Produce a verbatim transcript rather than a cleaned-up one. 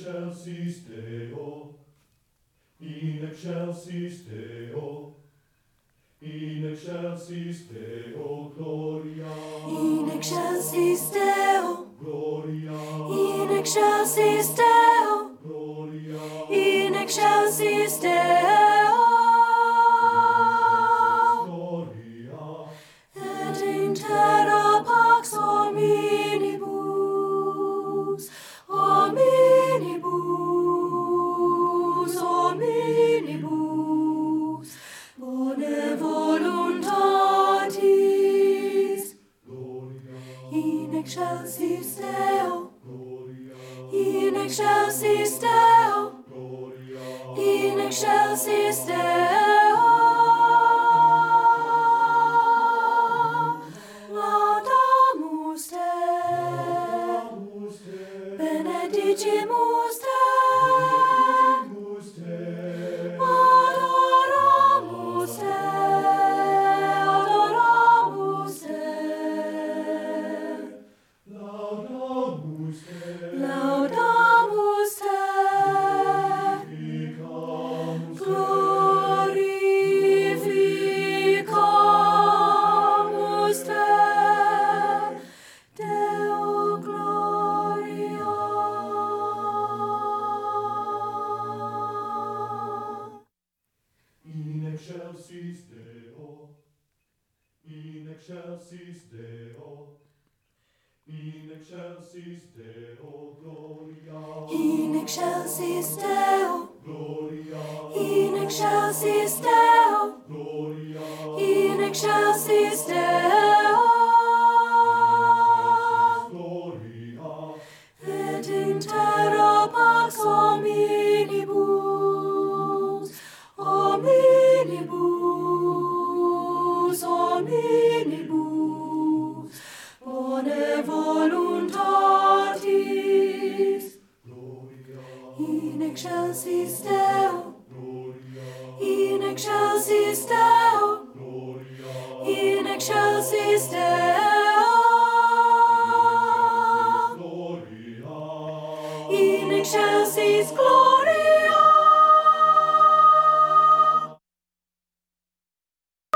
excelsis Deo, in excelsis Deo, in excelsis Deo, gloria. In excelsis Deo, Gloria. in excelsis Deo, Gloria. in excelsis Deo, Gloria. et in terra pax hominibus, hominibus, hominibus, bone voluntatis. Gloria. In excelsis Deo, Gloria. in excelsis Deo, Gloria. in excelsis Deo, laudamus Te, Amus Te. benedicimus Te, Benedicimus Te. adoramus Te, adoramus Te, Laudamus Te. laudamus Te, Glorificamus Te. glorificamus Te, Deo gloria. In excelsis Deo, in excelsis Deo, in excelsis Deo, gloria. In excelsis Deo, Gloria. in excelsis Deo, Gloria. in excelsis Deo, Gloria. et in terra pax hominibus, hominibus, hominibus, bone voluntatis. Gloria. In excelsis Deo, Gloria. in excelsis Deo, Gloria. in excelsis Deo,